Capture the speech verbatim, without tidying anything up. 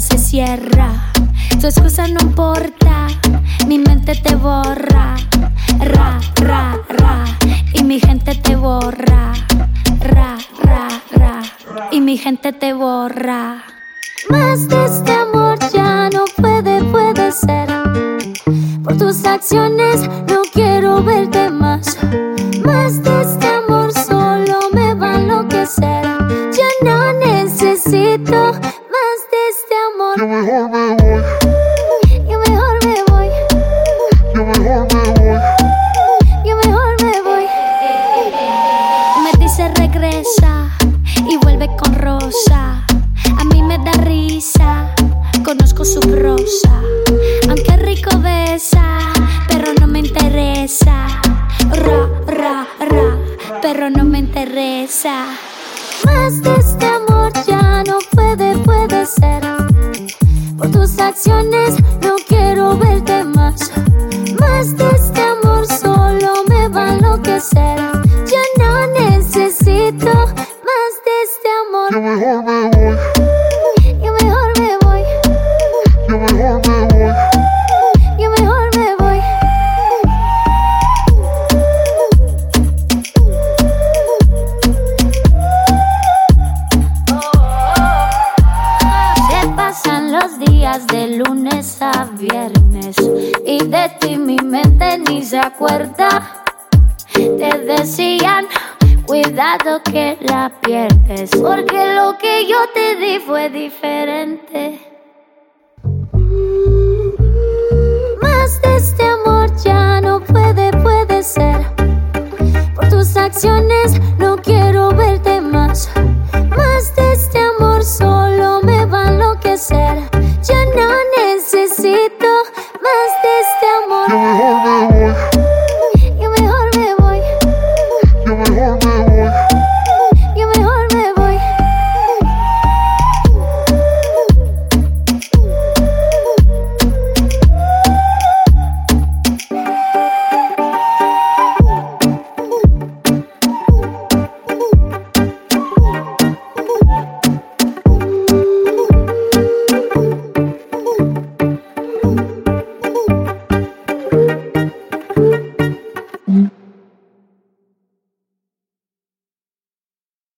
se cierra. Tu excusa no importa, mi mente te borra. Ra, ra, ra, y mi gente te borra. Ra, ra, ra, y mi gente te borra. Más de este amor ya no puede, puede ser. Por tus acciones no quiero verte más. Más de este amor solo me va a enloquecer. Ya no necesito más de este amor. Yo mejor me voy. Yo mejor me voy. Yo mejor me voy. Yo mejor me voy. Me dice regresa y vuelve con rosa. A mí me da risa, conozco su prosa. Aunque rico besa, pero no me interesa. Ra, ra, ra, pero no me interesa. Más de este amor ya no puede, puede ser. Por tus acciones no quiero verte más. Más de este amor solo me va a enloquecer. Ya no necesito más de este amor. Yo mejor me voy. Yo mejor me voy. Yo mejor me voy. Yo mejor me voy. Se pasan los días de lunes a viernes y de ti mi mente ni se acuerda. Te decían, cuidado que la pierdes, porque lo que yo te di fue diferente. Más de este amor ya no puede, puede ser. Por tus acciones no quiero